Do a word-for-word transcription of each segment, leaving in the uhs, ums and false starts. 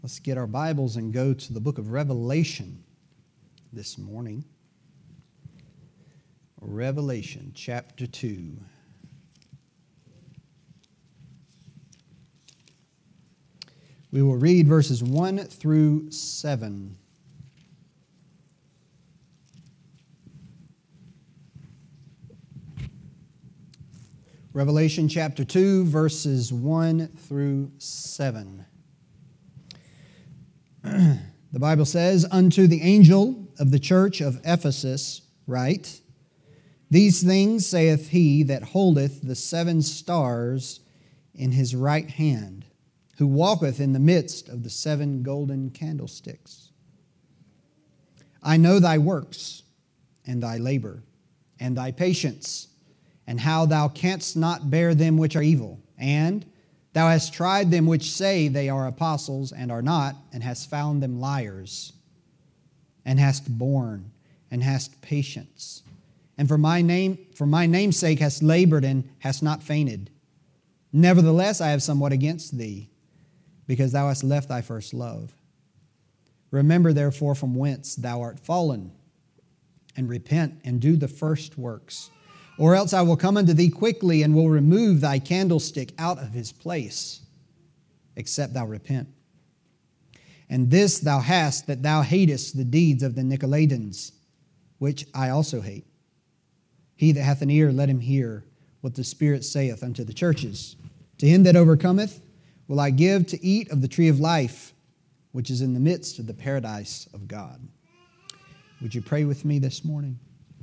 Let's get our Bibles and go to the book of Revelation this morning. Revelation chapter two. We will read verses one through seven. Revelation chapter two, verses one through seven. The Bible says, "Unto the angel of the church of Ephesus write, These things saith he that holdeth the seven stars in his right hand, who walketh in the midst of the seven golden candlesticks. I know thy works, and thy labor, and thy patience, and how thou canst not bear them which are evil, and thou hast tried them which say they are apostles and are not, and hast found them liars, and hast borne, and hast patience, and for my name, for my name's sake hast labored and hast not fainted. Nevertheless, I have somewhat against thee, because thou hast left thy first love. Remember therefore from whence thou art fallen, and repent and do the first works. Or else I will come unto thee quickly, and will remove thy candlestick out of his place, except thou repent. And this thou hast, that thou hatest the deeds of the Nicolaitans, which I also hate. He that hath an ear, let him hear what the Spirit saith unto the churches. To him that overcometh will I give to eat of the tree of life, which is in the midst of the paradise of God." Would you pray with me this morning?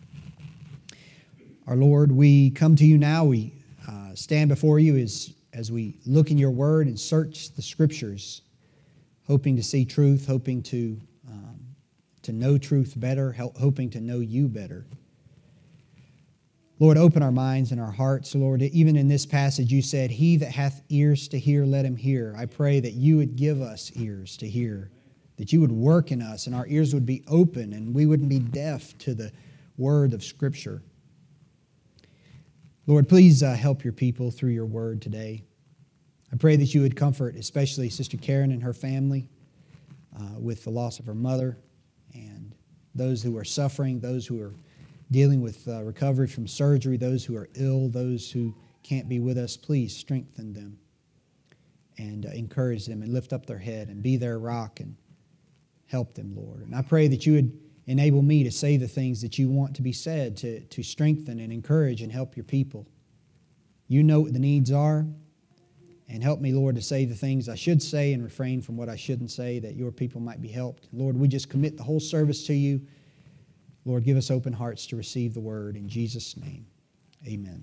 Our Lord, we come to you now. We uh, stand before you as, as we look in your word and search the scriptures, hoping to see truth, hoping to, um, to know truth better, help, hoping to know you better. Lord, open our minds and our hearts. Lord, even in this passage you said, "He that hath ears to hear, let him hear." I pray that you would give us ears to hear, that you would work in us and our ears would be open and we wouldn't be deaf to the word of Scripture. Lord, please uh, help your people through your word today. I pray that you would comfort especially Sister Karen and her family uh, with the loss of her mother, and those who are suffering, those who are dealing with uh, recovery from surgery, those who are ill, those who can't be with us. Please strengthen them and uh, encourage them and lift up their head and be their rock and help them, Lord. And I pray that you would enable me to say the things that you want to be said, to, to strengthen and encourage and help your people. You know what the needs are, and help me, Lord, to say the things I should say and refrain from what I shouldn't say, that your people might be helped. Lord, we just commit the whole service to you. Lord, give us open hearts to receive the word. In Jesus' name, amen.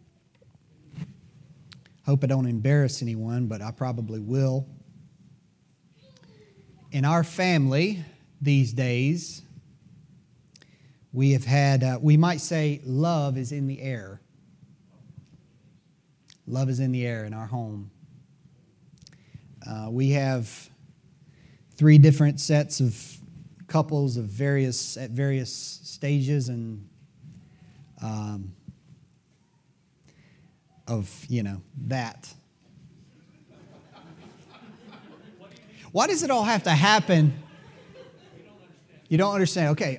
Hope I don't embarrass anyone, but I probably will. In our family these days, we have had, uh, we might say, love is in the air. Love is in the air in our home. Uh, we have three different sets of couples of various at various stages and um, of, you know, that. Why does it all have to happen? You don't understand. Okay.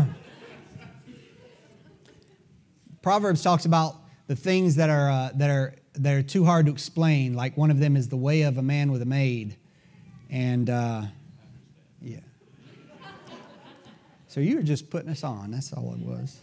Proverbs talks about the things that are uh, that are that are too hard to explain. Like one of them is the way of a man with a maid, and uh, yeah. So you were just putting us on. That's all it was.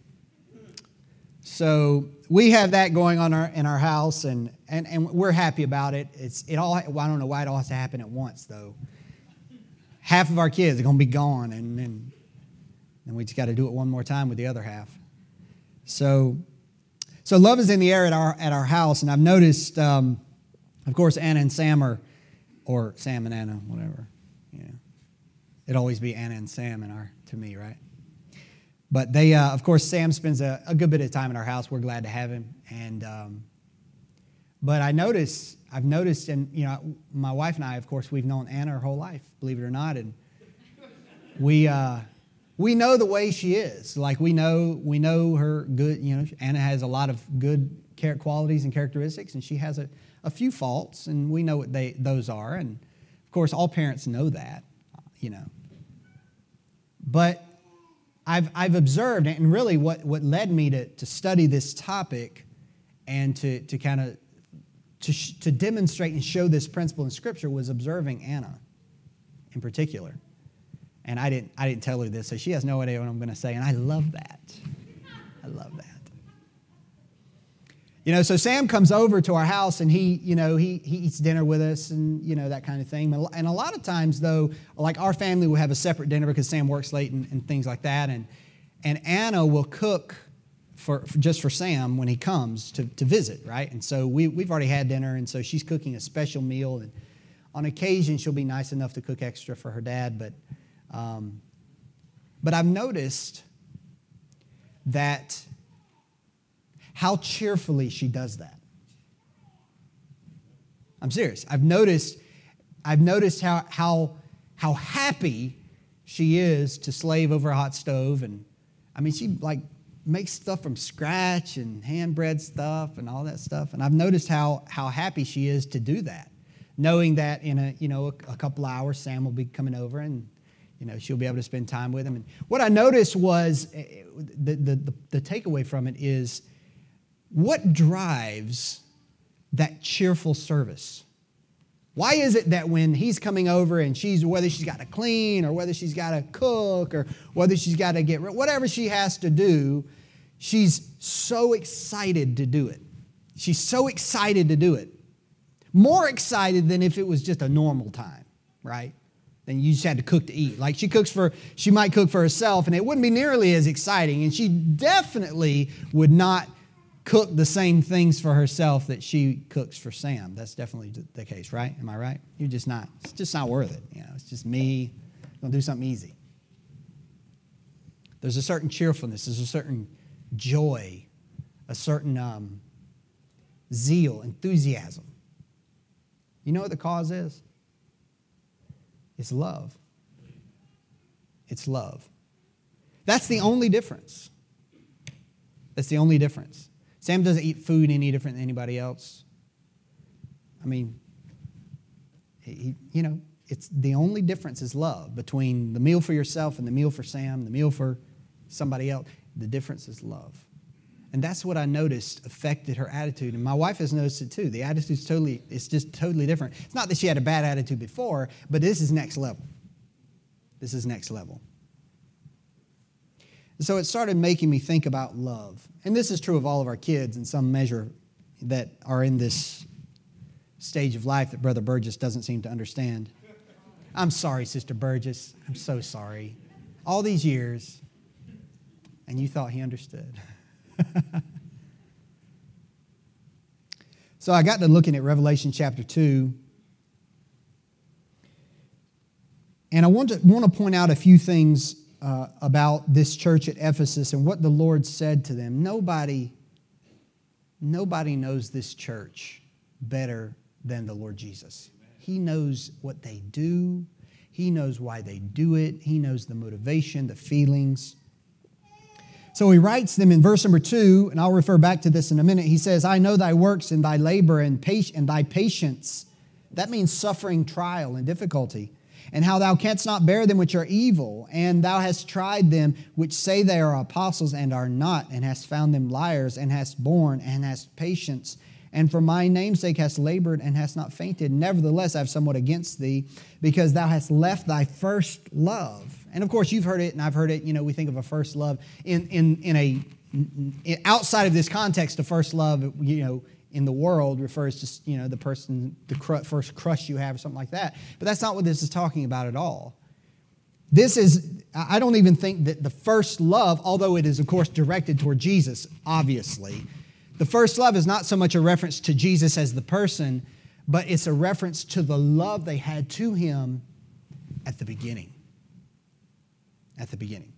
So we have that going on our, in our house, and, and, and we're happy about it. It's it all. Well, I don't know why it all has to happen at once, though. Half of our kids are going to be gone, and then and we just got to do it one more time with the other half. So, so love is in the air at our at our house, and I've noticed, um, of course, Anna and Sam are, or Sam and Anna, whatever. Yeah, it'd always be Anna and Sam in our to me, right? But they, uh, of course, Sam spends a, a good bit of time in our house. We're glad to have him, and um, but I notice, I've noticed, and you know, my wife and I, of course, we've known Anna her whole life, believe it or not, and we. Uh, We know the way she is. Like we know, we know her good. You know, Anna has a lot of good qualities and characteristics, and she has a, a few faults, and we know what they those are. And of course, all parents know that, you know. But I've, I've observed, and really what, what led me to, to study this topic and to, to kind of to, sh- to demonstrate and show this principle in Scripture was observing Anna in particular. And I didn't, I didn't tell her this, so she has no idea what I'm going to say, and I love that. I love that. You know, so Sam comes over to our house, and he, you know, he he eats dinner with us, and you know that kind of thing. And a lot of times, though, like our family will have a separate dinner because Sam works late and, and things like that. And and Anna will cook for, for just for Sam when he comes to, to visit, right? And so we we've already had dinner, and so she's cooking a special meal. And on occasion, she'll be nice enough to cook extra for her dad. But um, but I've noticed that. How cheerfully she does that. I'm serious. I've noticed, I've noticed how how how happy she is to slave over a hot stove, and I mean she like makes stuff from scratch and hand bread stuff and all that stuff. And I've noticed how how happy she is to do that, knowing that in a you know a, a couple hours Sam will be coming over and you know she'll be able to spend time with him. And what I noticed was the the the, the takeaway from it is. What drives that cheerful service? Why is it that when he's coming over and she's, whether she's got to clean or whether she's got to cook or whether she's got to get, whatever she has to do, she's so excited to do it. She's so excited to do it. More excited than if it was just a normal time, right? Then you just had to cook to eat. Like she cooks for, she might cook for herself and it wouldn't be nearly as exciting. And she definitely would not cook the same things for herself that she cooks for Sam. That's definitely the case, right? Am I right? You're just not, it's just not worth it. You know, it's just me, gonna do something easy. There's a certain cheerfulness, there's a certain joy, a certain um, zeal, enthusiasm. You know what the cause is? It's love. It's love. That's the only difference. That's the only difference. Sam doesn't eat food any different than anybody else. I mean, he, you know, it's the only difference is love between the meal for yourself and the meal for Sam, the meal for somebody else. The difference is love. And that's what I noticed affected her attitude. And my wife has noticed it too. The attitude's totally, it's just totally different. It's not that she had a bad attitude before, but this is next level. This is next level. So it started making me think about love. And this is true of all of our kids in some measure that are in this stage of life that Brother Burgess doesn't seem to understand. I'm sorry, Sister Burgess. I'm so sorry. All these years, and you thought he understood. So I got to looking at Revelation chapter two. And I want to, want to point out a few things Uh, about this church at Ephesus and what the Lord said to them. Nobody, nobody knows this church better than the Lord Jesus. He knows what they do. He knows why they do it. He knows the motivation, the feelings. So he writes them in verse number two, and I'll refer back to this in a minute. He says, I know thy works and thy labor and, pat- and thy patience. That means suffering, trial, and difficulty. And how thou canst not bear them which are evil, and thou hast tried them which say they are apostles and are not, and hast found them liars, and hast borne, and hast patience, and for my name's sake hast labored, and hast not fainted. Nevertheless, I have somewhat against thee, because thou hast left thy first love. And of course, you've heard it, and I've heard it. You know, we think of a first love in in in a in, outside of this context. A first love, you know, in the world refers to, you know, the person, the cr- first crush you have or something like that. But that's not what this is talking about at all. This is, I don't even think that the first love, although it is, of course, directed toward Jesus, obviously, the first love is not so much a reference to Jesus as the person, but it's a reference to the love they had to him at the beginning. At the beginning.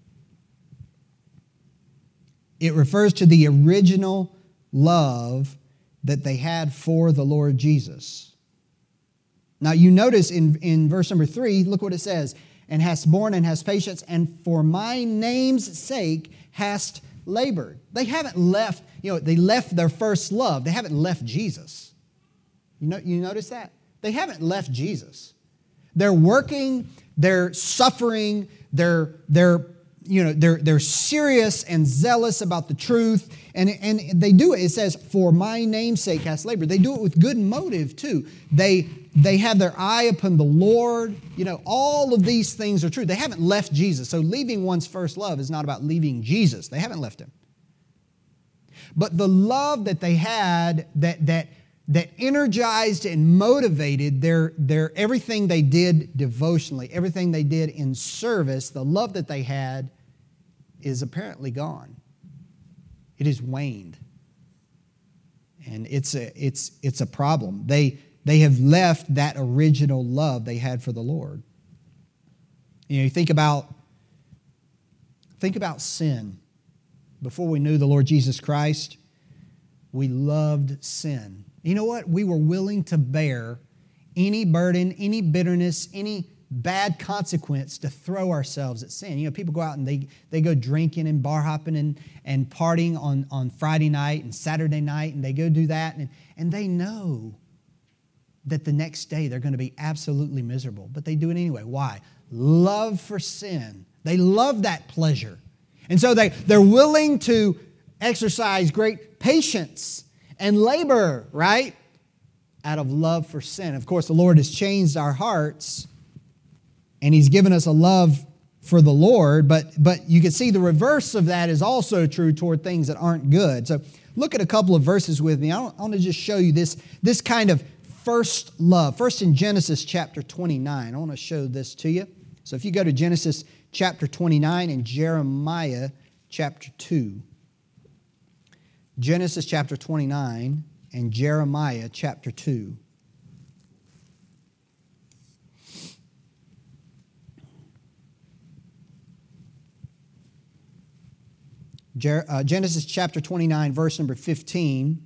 It refers to the original love that they had for the Lord Jesus. Now you notice in, in verse number three, look what it says. And hast borne and hast patience, and for my name's sake hast labored. They haven't left, you know, they left their first love. They haven't left Jesus. You know, you notice that? They haven't left Jesus. They're working, they're suffering, they're, they're, you know, they're, they're serious and zealous about the truth. And, and they do it. It says, for my name's sake has labor. They do it with good motive too. They, they have their eye upon the Lord. You know, all of these things are true. They haven't left Jesus. So leaving one's first love is not about leaving Jesus. They haven't left him. But the love that they had that, that, that energized and motivated their, their everything they did devotionally, everything they did in service, the love that they had is apparently gone. It has waned. And it's a, it's, it's a problem. They, they have left that original love they had for the Lord. You know, you think about, think about sin. Before we knew the Lord Jesus Christ, we loved sin. You know what? We were willing to bear any burden, any bitterness, any bad consequence to throw ourselves at sin. You know, people go out and they, they go drinking and bar hopping and, and partying on, on Friday night and Saturday night, and they go do that, and, and they know that the next day they're going to be absolutely miserable, but they do it anyway. Why? Love for sin. They love that pleasure. And so they, they're willing to exercise great patience and labor, right? Out of love for sin. Of course, the Lord has changed our hearts, and He's given us a love for the Lord, but, but you can see the reverse of that is also true toward things that aren't good. So look at a couple of verses with me. I want, I want to just show you this, this kind of first love. First in Genesis chapter twenty-nine. I want to show this to you. So if you go to Genesis chapter twenty-nine and Jeremiah chapter two. Genesis chapter twenty-nine and Jeremiah chapter two. Genesis chapter twenty-nine, verse number fifteen.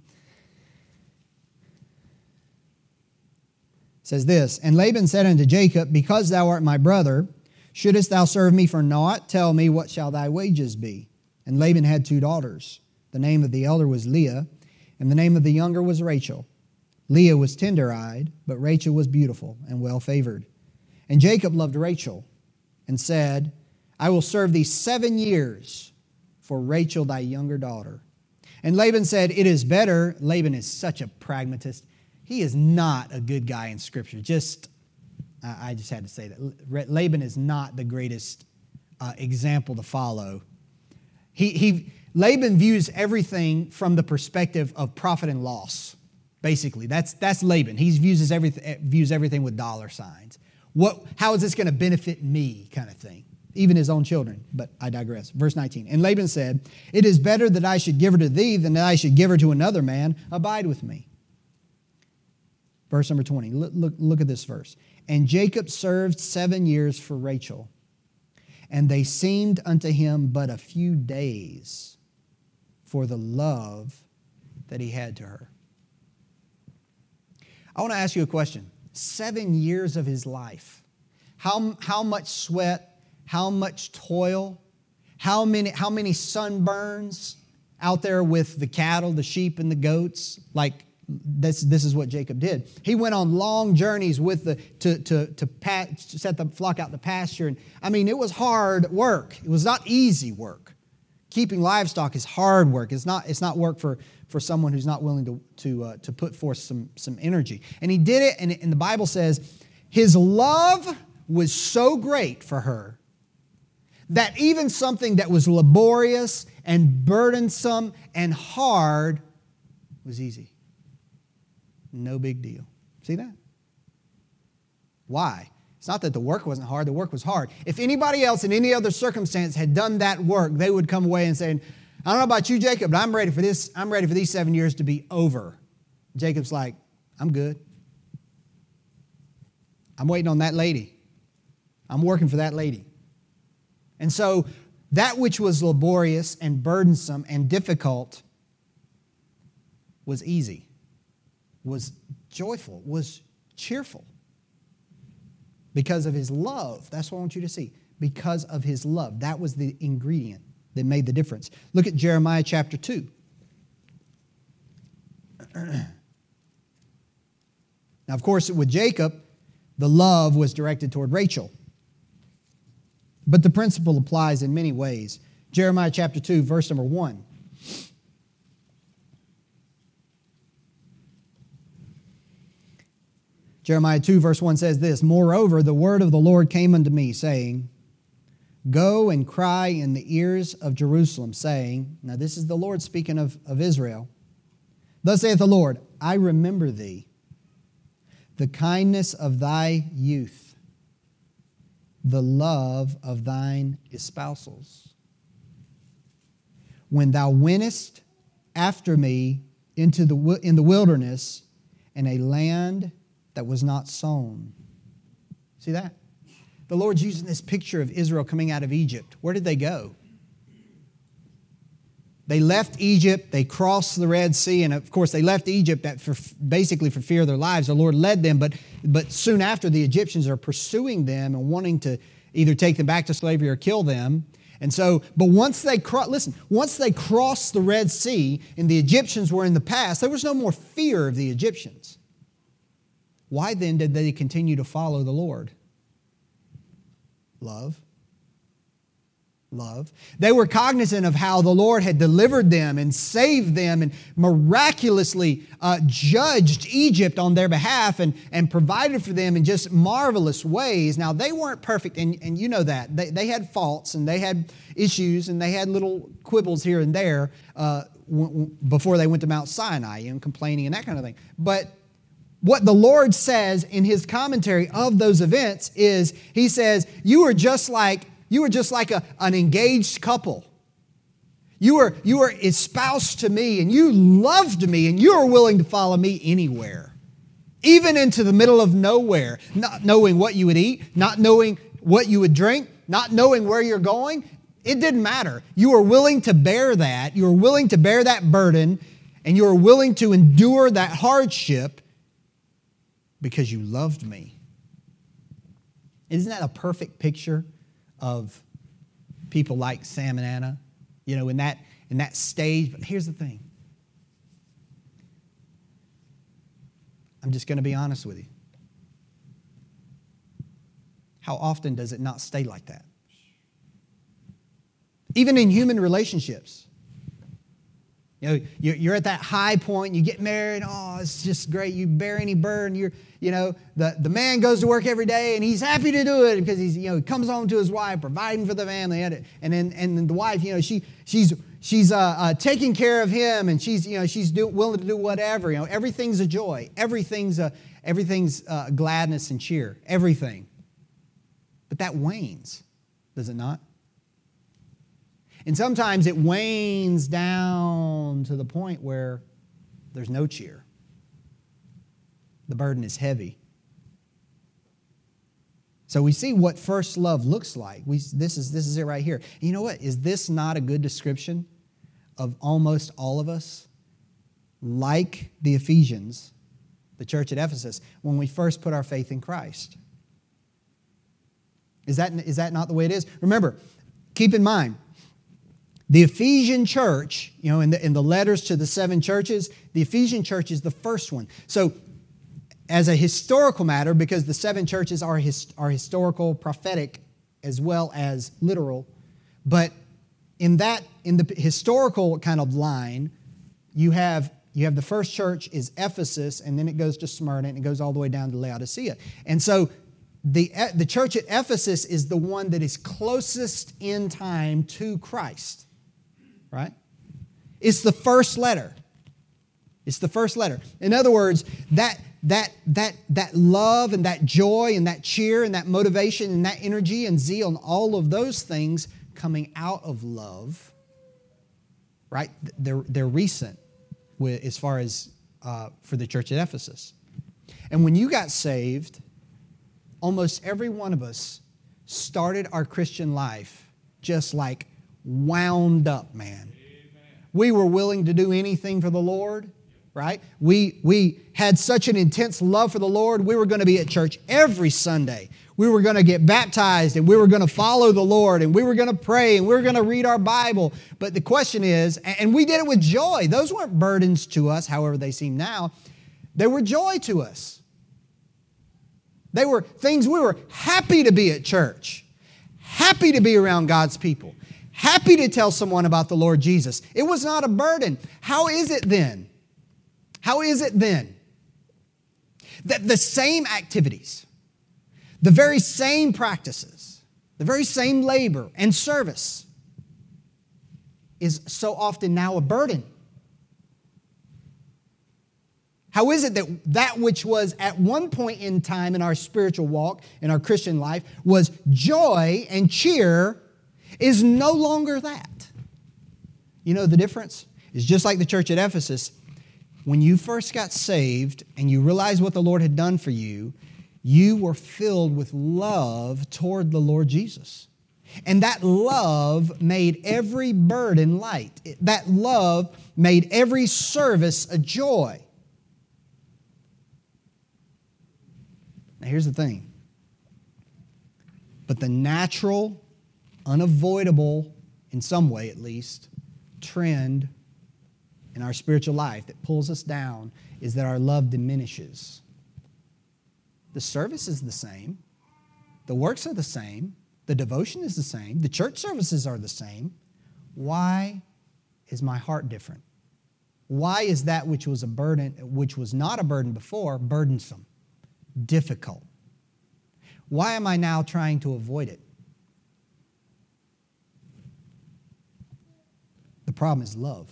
Says this, and Laban said unto Jacob, because thou art my brother, shouldest thou serve me for naught? Tell me, what shall thy wages be? And Laban had two daughters. The name of the elder was Leah, and the name of the younger was Rachel. Leah was tender-eyed, but Rachel was beautiful and well-favored. And Jacob loved Rachel, and said, I will serve thee seven years for Rachel thy younger daughter. And Laban said, it is better. Laban is such a pragmatist. He is not a good guy in Scripture. Just, I just had to say that. Laban is not the greatest uh, example to follow. He, he, Laban views everything from the perspective of profit and loss. Basically, that's that's Laban. He views everything views everything with dollar signs. What? How is this going to benefit me? Kind of thing. Even his own children. But I digress. Verse nineteen. And Laban said, it is better that I should give her to thee than that I should give her to another man. Abide with me. Verse number twenty. Look, look, look at this verse. And Jacob served seven years for Rachel, and they seemed unto him but a few days for the love that he had to her. I want to ask you a question. Seven years of his life. How, how much sweat, how much toil, how many, how many sunburns out there with the cattle, the sheep, and the goats? Like, This, this is what Jacob did. He went on long journeys with the to to to, pa- to set the flock out to pasture, and I mean it was hard work. It was not easy work. Keeping livestock is hard work. It's not it's not work for, for someone who's not willing to to uh, to put forth some some energy. And he did it, and, and the Bible says his love was so great for her that even something that was laborious and burdensome and hard was easy. No big deal. See that? Why? It's not that the work wasn't hard. The work was hard. If anybody else in any other circumstance had done that work, they would come away and say, I don't know about you, Jacob, but I'm ready for this. I'm ready for these seven years to be over. Jacob's like, I'm good. I'm waiting on that lady. I'm working for that lady. And so that which was laborious and burdensome and difficult was easy. Was joyful, was cheerful. Because of his love. That's what I want you to see. Because of his love. That was the ingredient that made the difference. Look at Jeremiah chapter two. Now, of course, with Jacob, The love was directed toward Rachel. But the principle applies in many ways. Jeremiah chapter two, verse number one. Jeremiah two, verse one says this, "Moreover, the word of the Lord came unto me, saying, Go and cry in the ears of Jerusalem, saying," now this is the Lord speaking of, of Israel, "Thus saith the Lord, I remember thee, the kindness of thy youth, the love of thine espousals. When thou wentest after me into the in the wilderness, in a land that was not sown." See that? The Lord's using this picture of Israel coming out of Egypt. Where did they go? They left Egypt, they crossed the Red Sea, and of course they left Egypt for, basically for fear of their lives. The Lord led them, but, but soon after the Egyptians are pursuing them and wanting to either take them back to slavery or kill them. And so, but once they, cro- listen, once they crossed the Red Sea and the Egyptians were in the past, there was no more fear of the Egyptians. Why then did they continue to follow the Lord? Love. Love. They were cognizant of how the Lord had delivered them and saved them and miraculously uh, judged Egypt on their behalf and, and provided for them in just marvelous ways. Now, they weren't perfect, and, and you know that. They, they had faults, and they had issues, and they had little quibbles here and there uh, w- w- before they went to Mount Sinai, and complaining and that kind of thing. But what the Lord says in His commentary of those events is, He says, you were just like You were just like a, an engaged couple. You were, you were espoused to me, and you loved me, and you were willing to follow me anywhere, even into the middle of nowhere, not knowing what you would eat, not knowing what you would drink, not knowing where you're going. It didn't matter. You were willing to bear that. You were willing to bear that burden, and you were willing to endure that hardship because you loved me. Isn't that a perfect picture of people like Sam and Anna, you know, in that in that stage? But here's the thing. I'm just going to be honest with you. How often does it not stay like that? Even in human relationships. You know, you're at that high point, you get married, oh, it's just great, you bear any burden, you're, you know, the, the man goes to work every day and he's happy to do it because he's, you know, he comes home to his wife, providing for the family, and then and then the wife, you know, she she's she's uh, uh, taking care of him, and she's, you know, she's do, willing to do whatever, you know, everything's a joy, everything's a, everything's uh, gladness and cheer, everything. But that wanes, does it not? And sometimes it wanes down to the point where there's no cheer. The burden is heavy. So we see what first love looks like. We, this is, this is it right here. And you know what? Is this not a good description of almost all of us? Like the Ephesians, the church at Ephesus, when we first put our faith in Christ. Is that, is that not the way it is? Remember, keep in mind, the Ephesian church, you know, in the, in the letters to the seven churches, the Ephesian church is the first one. So, as a historical matter, because the seven churches are, his, are historical, prophetic, as well as literal, but in that, in the historical kind of line, you have, you have the first church is Ephesus, and then it goes to Smyrna, and it goes all the way down to Laodicea. And so, the, the church at Ephesus is the one that is closest in time to Christ. Right? It's the first letter. It's the first letter. In other words, that, that, that, that love and that joy and that cheer and that motivation and that energy and zeal and all of those things coming out of love, right? They're, they're recent with, as far as uh, for the church at Ephesus. And when you got saved, almost every one of us started our Christian life just like wound up, man. Amen. We were willing to do anything for the Lord, right? We, we had such an intense love for the Lord. We were going to be at church every Sunday. We were going to get baptized, and we were going to follow the Lord, and we were going to pray, and we were going to read our Bible. But the question is, and we did it with joy. Those weren't burdens to us, however they seem now. They were joy to us. They were things we were happy to be at church, happy to be around God's people, happy to tell someone about the Lord Jesus. It was not a burden. How is it then? How is it then that the same activities, the very same practices, the very same labor and service is so often now a burden? How is it that that which was at one point in time in our spiritual walk, in our Christian life, was joy and cheer, is no longer that? You know the difference? It's just like the church at Ephesus. When you first got saved and you realized what the Lord had done for you, you were filled with love toward the Lord Jesus. And that love made every burden light. That love made every service a joy. Now here's the thing. But the natural, unavoidable, in some way at least, trend in our spiritual life that pulls us down is that our love diminishes. The service is the same. The works are the same. The devotion is the same. The church services are the same. Why is my heart different? Why is that which was a burden, which was not a burden before, burdensome, difficult? Why am I now trying to avoid it? The problem is love.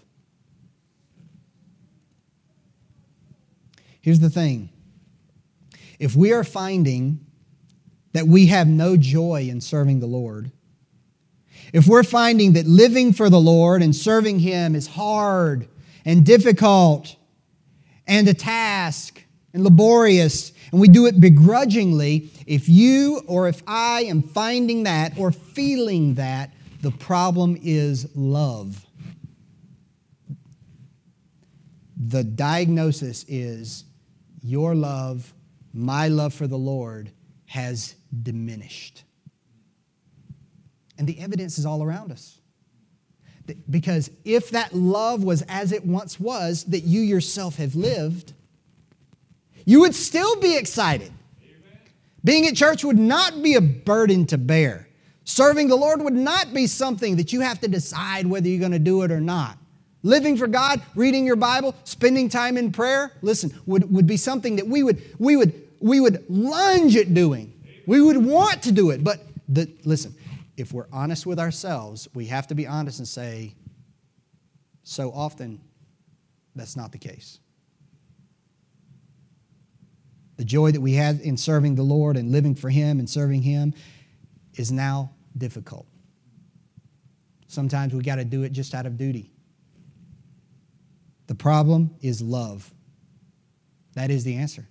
Here's the thing. If we are finding that we have no joy in serving the Lord, if we're finding that living for the Lord and serving Him is hard and difficult and a task and laborious, and we do it begrudgingly, if you or if I am finding that or feeling that, the problem is love. The diagnosis is your love, my love for the Lord, has diminished. And the evidence is all around us. Because if that love was as it once was, that you yourself have lived, you would still be excited. Amen. Being at church would not be a burden to bear. Serving the Lord would not be something that you have to decide whether you're going to do it or not. Living for God, reading your Bible, spending time in prayer, listen, would, would be something that we would, we would, we would lunge at doing. We would want to do it. But the, listen, if we're honest with ourselves, we have to be honest and say, so often, that's not the case. The joy that we had in serving the Lord and living for Him and serving Him is now difficult. Sometimes we got to do it just out of duty. The problem is love. That is the answer.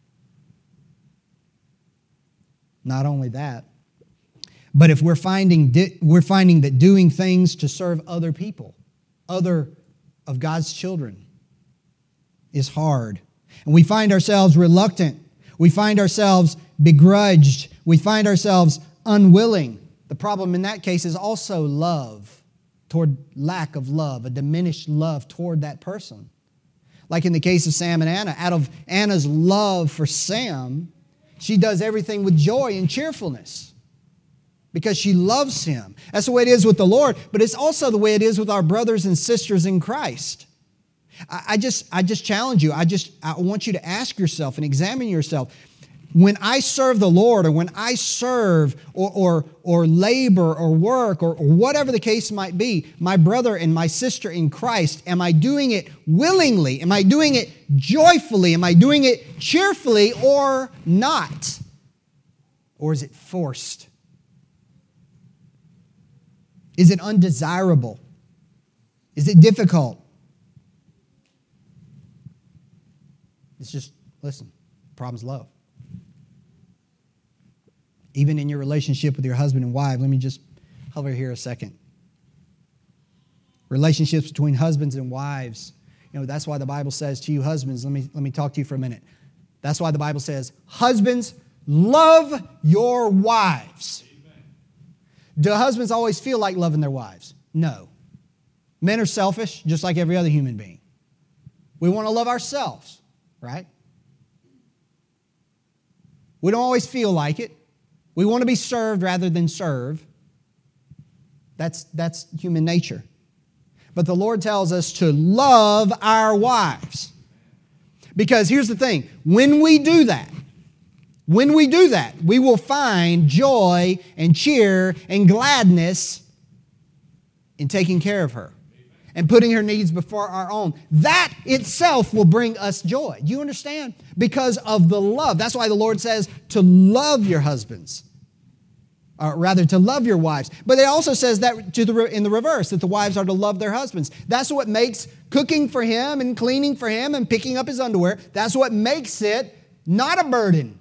Not only that, but if we're finding di- we're finding that doing things to serve other people, other of God's children, is hard, and we find ourselves reluctant, we find ourselves begrudged, we find ourselves unwilling, the problem in that case is also love. Toward lack of love, a diminished love toward that person. Like in the case of Sam and Anna, out of Anna's love for Sam, she does everything with joy and cheerfulness because she loves him. That's the way it is with the Lord, but it's also the way it is with our brothers and sisters in Christ. I, I just, I just challenge you. I just, I want you to ask yourself and examine yourself. When I serve the Lord, or when I serve or, or, or labor or work or, or whatever the case might be, my brother and my sister in Christ, am I doing it willingly? Am I doing it joyfully? Am I doing it cheerfully or not? Or is it forced? Is it undesirable? Is it difficult? It's just, listen, the problem's love. Even in your relationship with your husband and wife, let me just hover here a second. Relationships between husbands and wives. You know, that's why the Bible says to you husbands, let me, let me talk to you for a minute. That's why the Bible says, husbands, love your wives. Amen. Do husbands always feel like loving their wives? No. Men are selfish, just like every other human being. We want to love ourselves, right? We don't always feel like it. We want to be served rather than serve. That's, that's human nature. But the Lord tells us to love our wives. Because here's the thing. When we do that, when we do that, we will find joy and cheer and gladness in taking care of her and putting her needs before our own. That itself will bring us joy. Do you understand? Because of the love. That's why the Lord says to love your husbands. Or rather, to love your wives. But it also says that to the, in the reverse, that the wives are to love their husbands. That's what makes cooking for him and cleaning for him and picking up his underwear, that's what makes it not a burden.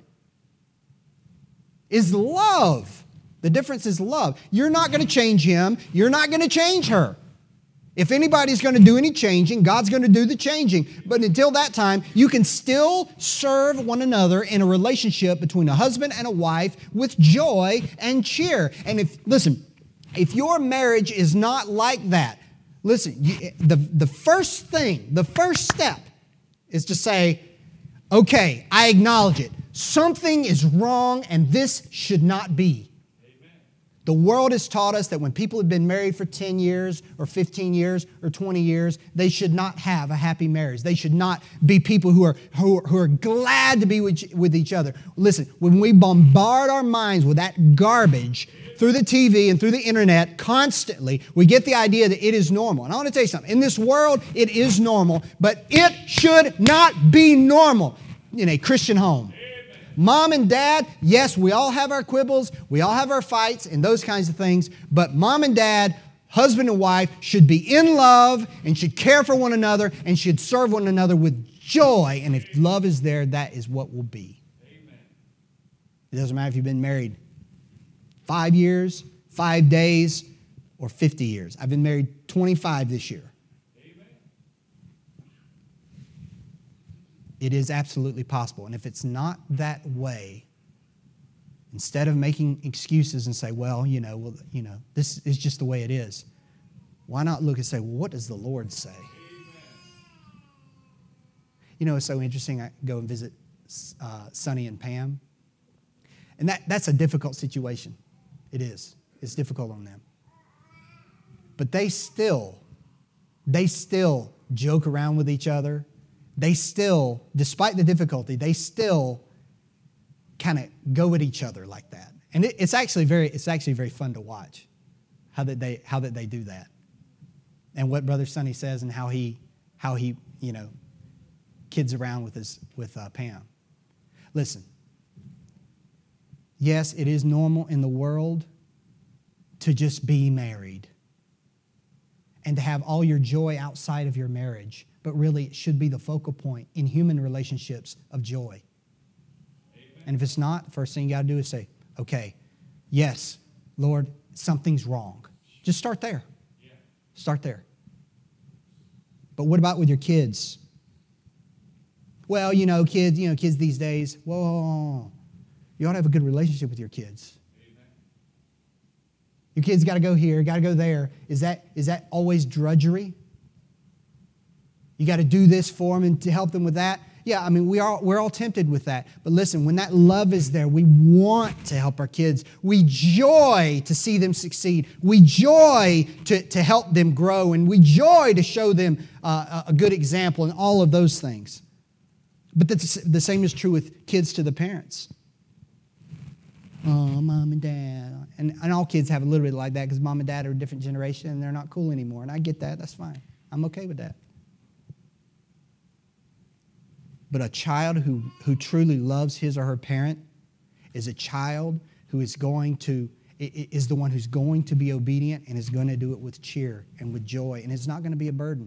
Is love. The difference is love. You're not going to change him. You're not going to change her. If anybody's going to do any changing, God's going to do the changing. But until that time, you can still serve one another in a relationship between a husband and a wife with joy and cheer. And if, listen, if your marriage is not like that, listen, you, the, the first thing, the first step is to say, okay, I acknowledge it. Something is wrong and this should not be. The world has taught us that when people have been married for ten years or fifteen years or twenty years, they should not have a happy marriage. They should not be people who are, who are, who are glad to be with, with each other. Listen, when we bombard our minds with that garbage through the T V and through the internet constantly, we get the idea that it is normal. And I want to tell you something. In this world, it is normal, but it should not be normal in a Christian home. Mom and dad, yes, we all have our quibbles, we all have our fights and those kinds of things, but mom and dad, husband and wife should be in love and should care for one another and should serve one another with joy. And if love is there, that is what will be. Amen. It doesn't matter if you've been married five years, five days, or fifty years. I've been married twenty-five this year. It is absolutely possible. And if it's not that way, instead of making excuses and say, well, you know, well, you know, this is just the way it is, why not look and say, well, what does the Lord say? You know, it's so interesting. I go and visit uh, Sonny and Pam. And that, that's a difficult situation. It is. It's difficult on them. But they still, they still joke around with each other. They still, despite the difficulty, they still kind of go at each other like that. And it, it's actually very, it's actually very fun to watch how that they, how that they do that. And what Brother Sonny says and how he, how he, you know, kids around with his, with uh, Pam. Listen, yes, it is normal in the world to just be married and to have all your joy outside of your marriage. But really, it should be the focal point in human relationships of joy. Amen. And if it's not, the first thing you got to do is say, okay, yes, Lord, something's wrong. Just start there. Yeah. Start there. But what about with your kids? Well, you know, kids, you know, kids these days, whoa, you ought to have a good relationship with your kids. Amen. Your kids got to go here, got to go there. Is that, is that always drudgery? You got to do this for them and to help them with that. Yeah, I mean, we are, we're all tempted with that. But listen, when that love is there, we want to help our kids. We joy to see them succeed. We joy to, to help them grow. And we joy to show them uh, a good example and all of those things. But that's, the same is true with kids to the parents. Oh, mom and dad. And, and all kids have a little bit like that because mom and dad are a different generation and they're not cool anymore. And I get that. That's fine. I'm okay with that. But a child who, who truly loves his or her parent is a child who is going to, is the one who's going to be obedient and is going to do it with cheer and with joy. And it's not going to be a burden.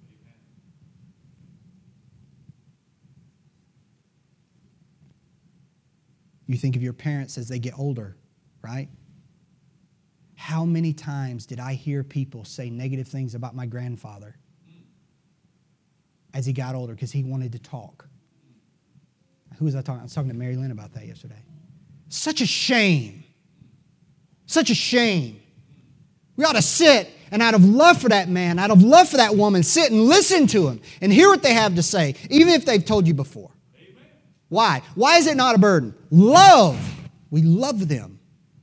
You think of your parents as they get older, right? How many times did I hear people say negative things about my grandfather as he got older because he wanted to talk? Who was I talking? I was talking to Mary Lynn about that yesterday. Such a shame. Such a shame. We ought to sit and out of love for that man, out of love for that woman, sit and listen to him and hear what they have to say, even if they've told you before. Amen. Why? Why is it not a burden? Love. We love them.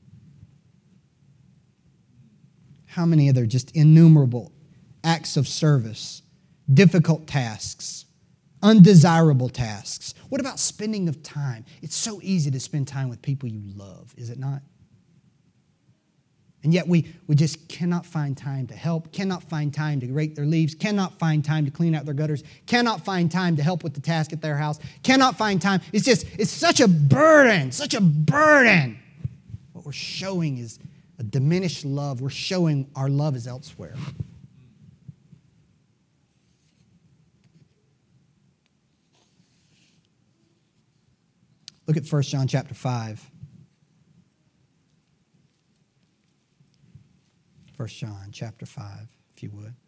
How many other just innumerable acts of service, difficult tasks, undesirable tasks? What about spending of time? It's so easy to spend time with people you love, is it not? And yet we, we just cannot find time to help, cannot find time to rake their leaves, cannot find time to clean out their gutters, cannot find time to help with the task at their house, cannot find time. It's just, it's such a burden, such a burden. What we're showing is a diminished love. We're showing our love is elsewhere. Look at First John chapter five. First John chapter five, if you would.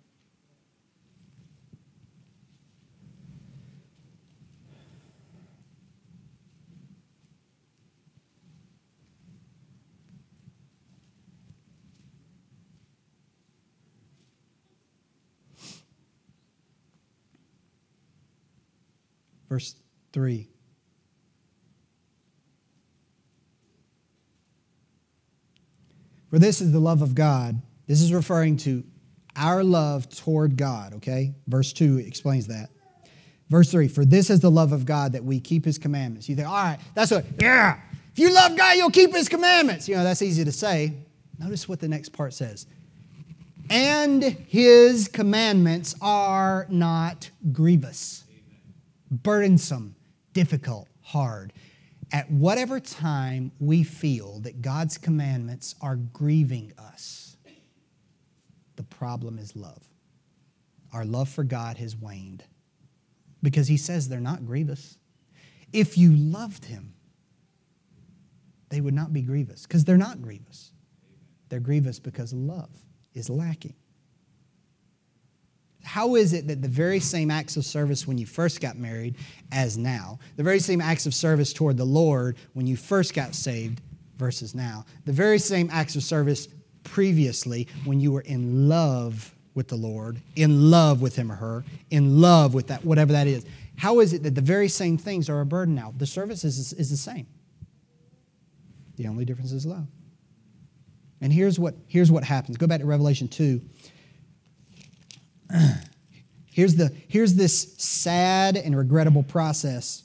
Verse three. For this is the love of God. This is referring to our love toward God, okay? Verse two explains that. Verse three, for this is the love of God that we keep His commandments. You think, all right, that's what, yeah. If you love God, you'll keep His commandments. You know, that's easy to say. Notice what the next part says. And His commandments are not grievous, burdensome, difficult, hard. At whatever time we feel that God's commandments are grieving us, the problem is love. Our love for God has waned because He says they're not grievous. If you loved Him, they would not be grievous because they're not grievous. They're grievous because love is lacking. How is it that the very same acts of service when you first got married as now, the very same acts of service toward the Lord when you first got saved versus now, the very same acts of service previously when you were in love with the Lord, in love with Him or her, in love with that, whatever that is, how is it that the very same things are a burden now? The service is, is the same. The only difference is love. And here's what, here's what happens. Go back to Revelation two. Here's, the, here's this sad and regrettable process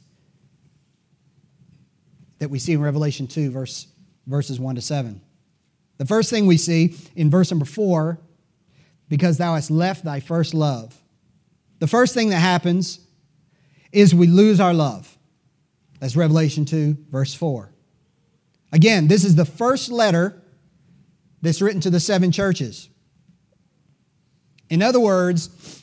that we see in Revelation two, verse, verses one to seven. The first thing we see in verse number four, because thou hast left thy first love. The first thing that happens is we lose our love. That's Revelation two, verse four. Again, this is the first letter that's written to the seven churches. In other words,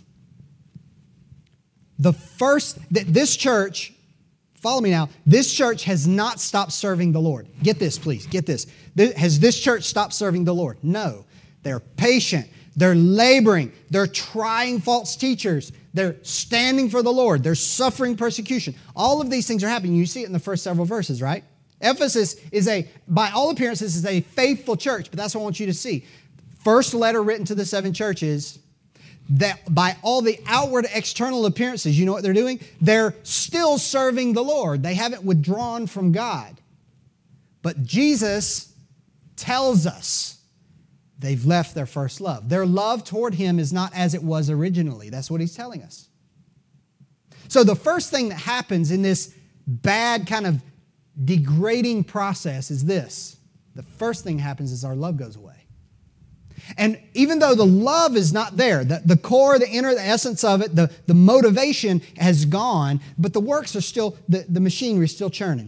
the first, this church, follow me now, this church has not stopped serving the Lord. Get this, please, get this. Has this church stopped serving the Lord? No. They're patient. They're laboring. They're trying false teachers. They're standing for the Lord. They're suffering persecution. All of these things are happening. You see it in the first several verses, right? Ephesus is a, by all appearances, is a faithful church, but that's what I want you to see. First letter written to the seven churches, that by all the outward external appearances, you know what they're doing? They're still serving the Lord. They haven't withdrawn from God. But Jesus tells us they've left their first love. Their love toward Him is not as it was originally. That's what He's telling us. So the first thing that happens in this bad kind of degrading process is this. The first thing that happens is our love goes away. And even though the love is not there, the, the core, the inner, the essence of it, the, the motivation has gone, but the works are still, the, the machinery is still churning.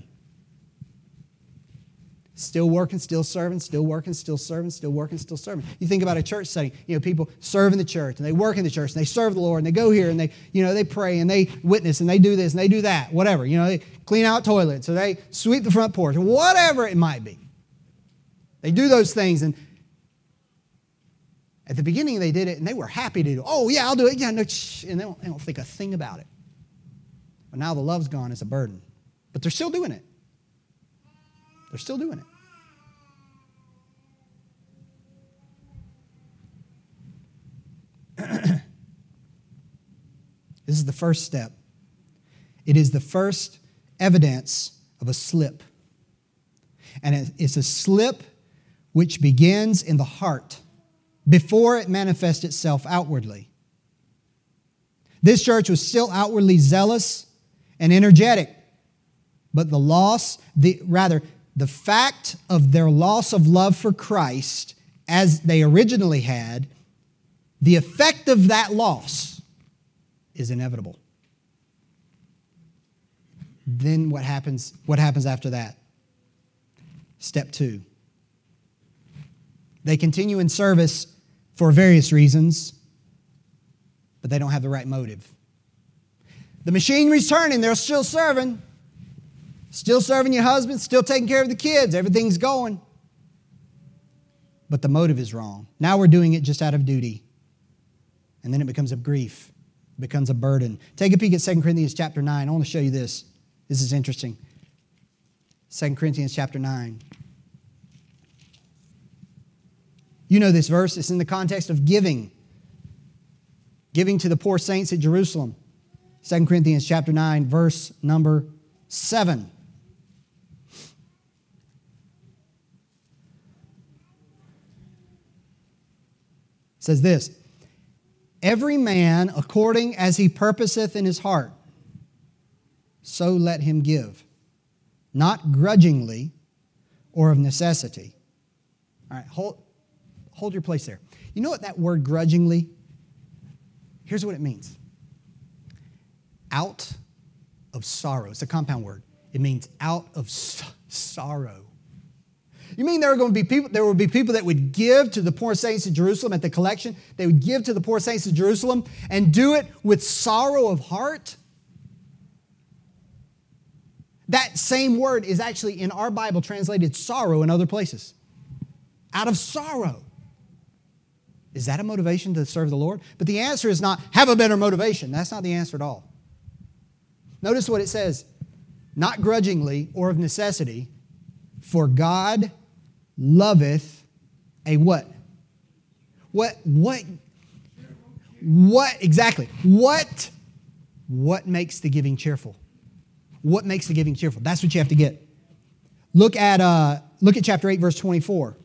Still working, still serving, still working, still serving, still working, still serving. You think about a church setting, you know, people serve in the church and they work in the church and they serve the Lord and they go here and they, you know, they pray and they witness and they do this and they do that, whatever. You know, they clean out toilets or they sweep the front porch or whatever it might be. They do those things, and at the beginning they did it and they were happy to do it. Oh yeah, I'll do it. Yeah, no, shh, and they don't, they don't think a thing about it. But now the love's gone, it's a burden. But they're still doing it. They're still doing it. This is the first step. It is the first evidence of a slip. And it's a slip which begins in the heart before it manifests itself outwardly. This church was still outwardly zealous and energetic, but the loss, the rather, the fact of their loss of love for Christ as they originally had, the effect of that loss is inevitable. Then what happens, what happens after that? Step two. They continue in service for various reasons, but they don't have the right motive. The machinery's turning, they're still serving. Still serving your husband, still taking care of the kids, everything's going. But the motive is wrong. Now we're doing it just out of duty. And then it becomes a grief, it becomes a burden. Take a peek at Second Corinthians chapter nine. I want to show you this. This is interesting. Second Corinthians chapter nine. You know this verse. It's in the context of giving. Giving to the poor saints at Jerusalem. Second Corinthians chapter nine, verse number seven. It says this, every man according as he purposeth in his heart, so let him give, not grudgingly or of necessity. All right, hold, hold your place there. You know what that word grudgingly, here's what it means. Out of sorrow. It's a compound word. It means out of so- sorrow. You mean there are going to be people, there would be people that would give to the poor saints of Jerusalem at the collection? They would give to the poor saints of Jerusalem and do it with sorrow of heart? That same word is actually in our Bible translated sorrow in other places. Out of sorrow. Is that a motivation to serve the Lord? But the answer is not, have a better motivation. That's not the answer at all. Notice what it says. Not grudgingly or of necessity, for God loveth a what? What, what, what, exactly. What, what makes the giving cheerful? What makes the giving cheerful? That's what you have to get. Look at, uh, look at chapter eight, verse twenty-four.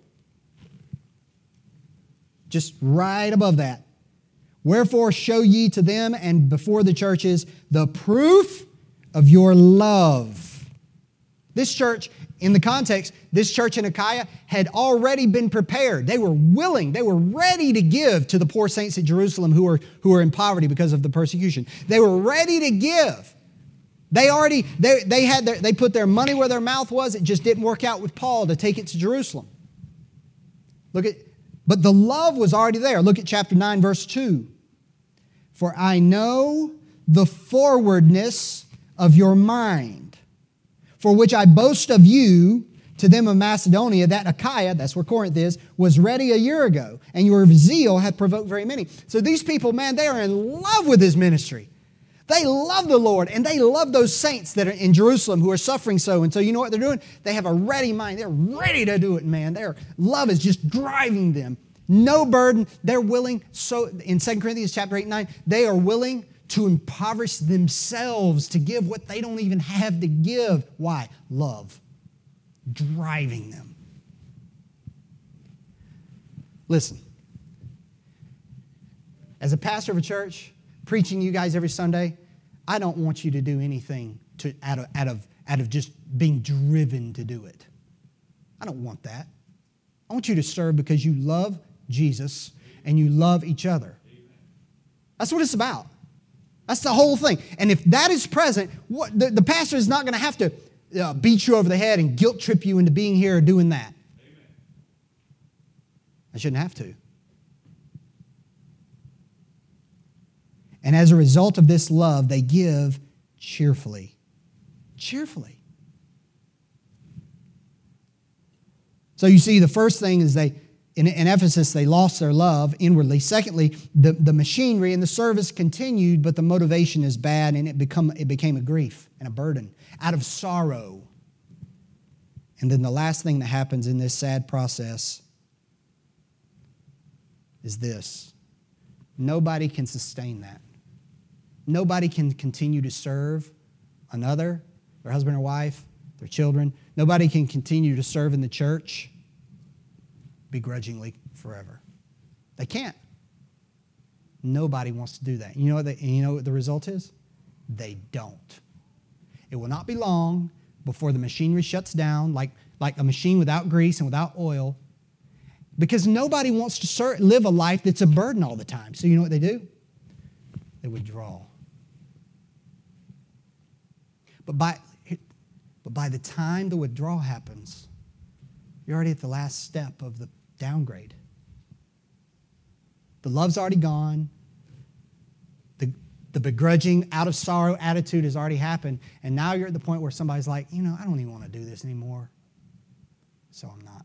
Just right above that. Wherefore show ye to them and before the churches the proof of your love. This church, in the context, this church in Achaia had already been prepared. They were willing, they were ready to give to the poor saints at Jerusalem who were, who were in poverty because of the persecution. They were ready to give. They already, they, they had their, they put their money where their mouth was. It just didn't work out with Paul to take it to Jerusalem. Look at, but the love was already there. Look at chapter nine, verse two. For I know the forwardness of your mind, for which I boast of you to them of Macedonia, that Achaia, that's where Corinth is, was ready a year ago, and your zeal hath provoked very many. So these people, man, they are in love with His ministry. They love the Lord, and they love those saints that are in Jerusalem who are suffering so. And so you know what they're doing? They have a ready mind. They're ready to do it, man. Their love is just driving them. No burden. They're willing. So in Second Corinthians chapter eight and nine, they are willing to impoverish themselves to give what they don't even have to give. Why? Love. Driving them. Listen. As a pastor of a church, preaching to you guys every Sunday, I don't want you to do anything to, out, of, out, of, out of just being driven to do it. I don't want that. I want you to serve because you love Jesus and you love each other. That's what it's about. That's the whole thing. And if that is present, what, the, the pastor is not going to have to uh, beat you over the head and guilt trip you into being here or doing that. I shouldn't have to. And as a result of this love, they give cheerfully. Cheerfully. So you see, the first thing is they, in, in Ephesus, they lost their love inwardly. Secondly, the, the machinery and the service continued, but the motivation is bad, and it, become, it became a grief and a burden out of sorrow. And then the last thing that happens in this sad process is this. Nobody can sustain that. Nobody can continue to serve another their husband or wife, their children. Nobody can continue to serve in the church begrudgingly forever. They can't. Nobody wants to do that. You know what the, you know what the result is? They don't. It will not be long before the machinery shuts down, like, like a machine without grease and without oil, because nobody wants to serve, live a life that's a burden all the time. So you know what they do? They withdraw. But by, but by the time the withdrawal happens, you're already at the last step of the downgrade. The love's already gone. The, the begrudging, out of sorrow attitude has already happened. And now you're at the point where somebody's like, you know, I don't even want to do this anymore. So I'm not.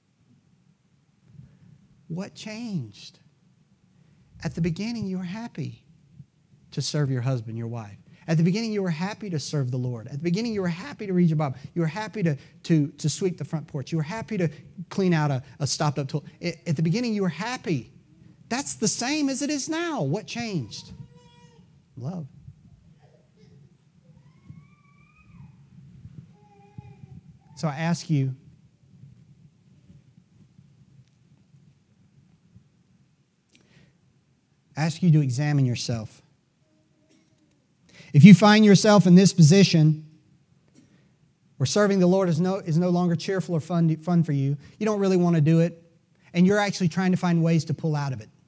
What changed? At the beginning, you were happy to serve your husband, your wife. At the beginning, you were happy to serve the Lord. At the beginning, you were happy to read your Bible. You were happy to, to, to sweep the front porch. You were happy to clean out a, a stopped-up tool. At the beginning, you were happy. That's the same as it is now. What changed? Love. So I ask you, I ask you to examine yourself. If you find yourself in this position where serving the Lord is no, is no longer cheerful or fun, fun for you, you don't really want to do it, and you're actually trying to find ways to pull out of it.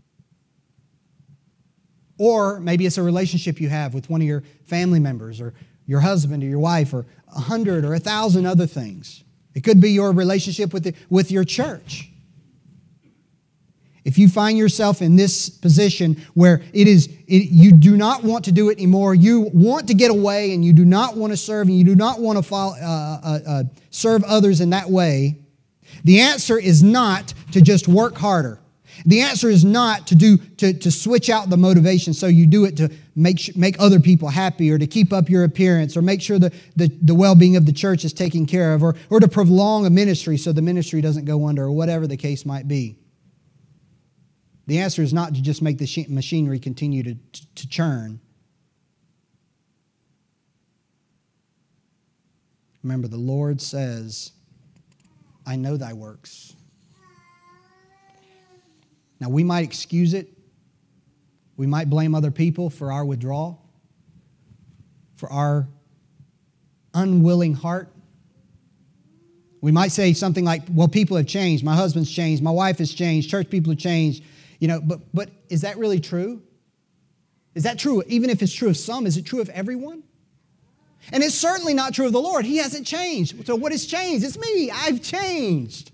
Or maybe it's a relationship you have with one of your family members or your husband or your wife or a hundred or a thousand other things. It could be your relationship with, the, with your church. If you find yourself in this position where it is it, you do not want to do it anymore, you want to get away and you do not want to serve and you do not want to follow, uh, uh, uh, serve others in that way, the answer is not to just work harder. The answer is not to do to, to switch out the motivation so you do it to make make other people happy or to keep up your appearance or make sure the, the, the well-being of the church is taken care of or, or to prolong a ministry so the ministry doesn't go under or whatever the case might be. The answer is not to just make the machinery continue to, to churn. Remember, the Lord says, I know thy works. Now, we might excuse it. We might blame other people for our withdrawal, for our unwilling heart. We might say something like, well, people have changed. My husband's changed. My wife has changed. Church people have changed. You know, but, but is that really true? Is that true? Even if it's true of some, is it true of everyone? And it's certainly not true of the Lord. He hasn't changed. So what has changed? It's me. I've changed.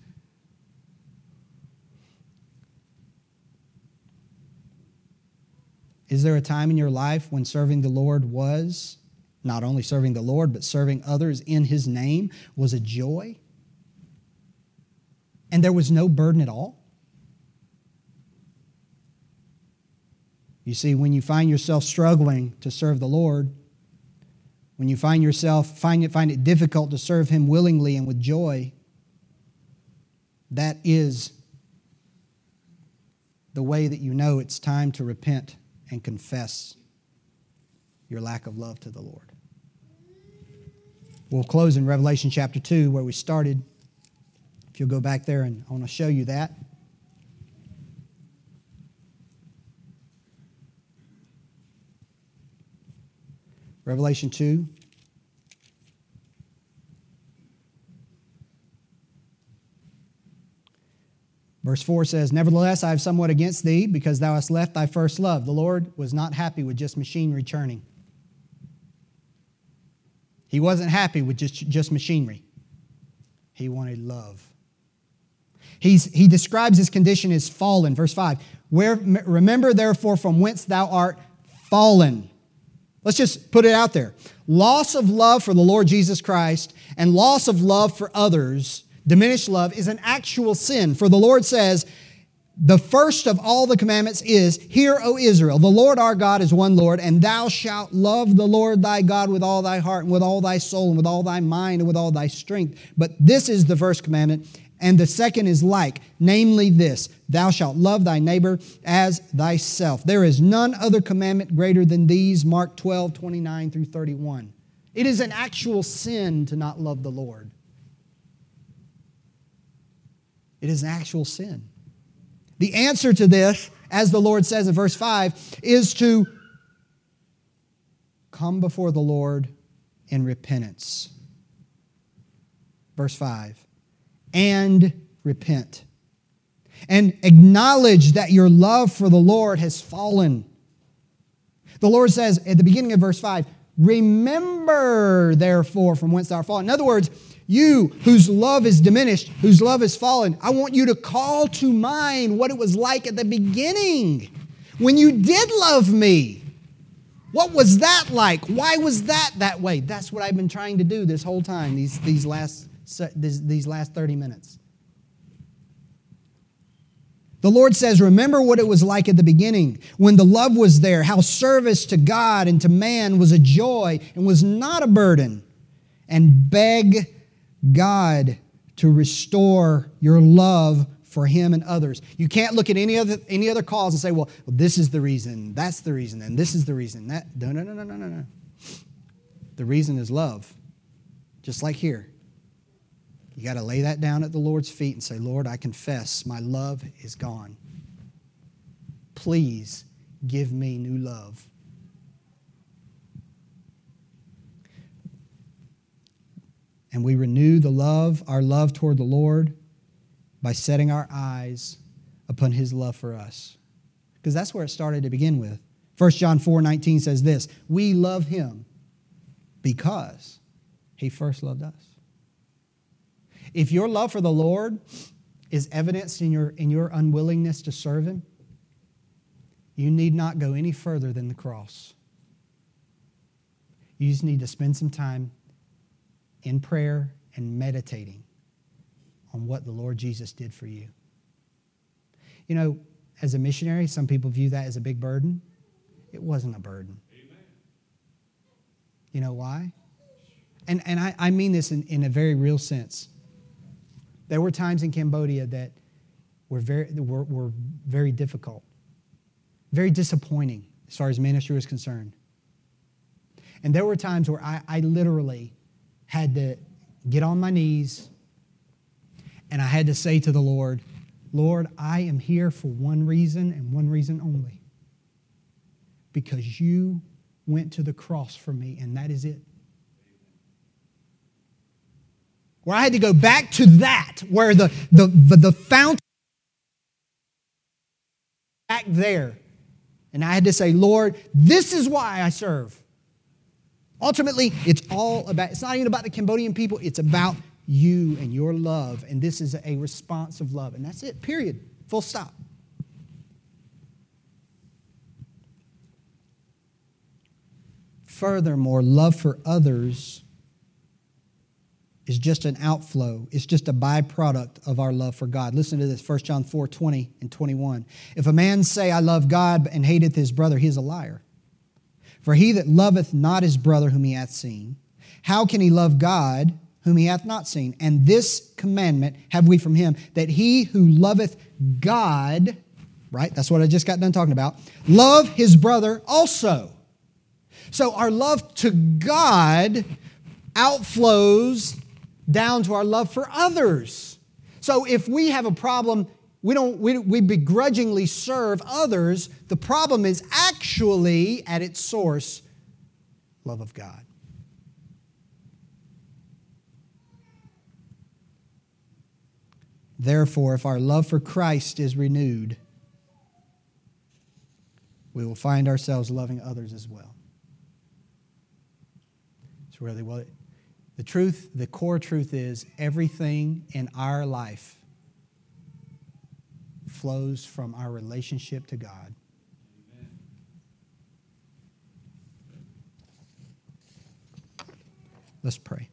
Is there a time in your life when serving the Lord was, not only serving the Lord, but serving others in His name was a joy? And there was no burden at all? You see, when you find yourself struggling to serve the Lord, when you find yourself, find it, find it difficult to serve Him willingly and with joy, that is the way that you know it's time to repent and confess your lack of love to the Lord. We'll close in Revelation chapter two where we started. If you'll go back there, and I want to show you that. Revelation two. Verse four says, Nevertheless, I have somewhat against thee, because thou hast left thy first love. The Lord was not happy with just machinery churning. He wasn't happy with just, just machinery. He wanted love. He's, he describes his condition as fallen. Verse five, Where, remember therefore from whence thou art fallen. Let's just put it out there. Loss of love for the Lord Jesus Christ and loss of love for others, diminished love, is an actual sin. For the Lord says, the first of all the commandments is, Hear, O Israel, the Lord our God is one Lord, and thou shalt love the Lord thy God with all thy heart and with all thy soul and with all thy mind and with all thy strength. But this is the first commandment, and the second is like, namely this, thou shalt love thy neighbor as thyself. There is none other commandment greater than these, Mark twelve, twenty-nine through thirty-one. It is an actual sin to not love the Lord. It is an actual sin. The answer to this, as the Lord says in verse five, is to come before the Lord in repentance. Verse five, and repent. And acknowledge that your love for the Lord has fallen. The Lord says at the beginning of verse five, remember therefore from whence thou art fallen. In other words, you whose love is diminished, whose love is fallen, I want you to call to mind what it was like at the beginning when you did love me. What was that like? Why was that that way? That's what I've been trying to do this whole time, these, these, last, these, these last thirty minutes. The Lord says, remember what it was like at the beginning when the love was there, how service to God and to man was a joy and was not a burden. And beg God to restore your love for Him and others. You can't look at any other any other cause and say, well, well, this is the reason, that's the reason, and this is the reason. That no, no, no, no, no, no, no. The reason is love. Just like here. You got to lay that down at the Lord's feet and say, Lord, I confess my love is gone. Please give me new love. And we renew the love, our love toward the Lord by setting our eyes upon His love for us. Because that's where it started to begin with. First John four nineteen says this, we love Him because He first loved us. If your love for the Lord is evidenced in your, in your unwillingness to serve Him, you need not go any further than the cross. You just need to spend some time in prayer and meditating on what the Lord Jesus did for you. You know, as a missionary, some people view that as a big burden. It wasn't a burden. Amen. You know why? And, and I, I mean this in, in a very real sense. There were times in Cambodia that were very, were, were very difficult, very disappointing as far as ministry was concerned. And there were times where I, I literally had to get on my knees and I had to say to the Lord, Lord, I am here for one reason and one reason only. Because you went to the cross for me, and that is it. Where I had to go back to that, where the, the, the, the fountain back there. And I had to say, Lord, this is why I serve. Ultimately, it's all about, it's not even about the Cambodian people, it's about you and your love. And this is a response of love. And that's it, period. Full stop. Furthermore, love for others is just an outflow. It's just a byproduct of our love for God. Listen to this, First John four, twenty and twenty-one. If a man say, I love God, and hateth his brother, he is a liar. For he that loveth not his brother whom he hath seen, how can he love God whom he hath not seen? And this commandment have we from him, that he who loveth God, right, that's what I just got done talking about, love his brother also. So our love to God outflows down to our love for others. So if we have a problem, we don't we, we begrudgingly serve others, the problem is actually at its source love of God. Therefore, if our love for Christ is renewed, we will find ourselves loving others as well. It's really what the truth, the core truth is everything in our life flows from our relationship to God. Amen. Let's pray.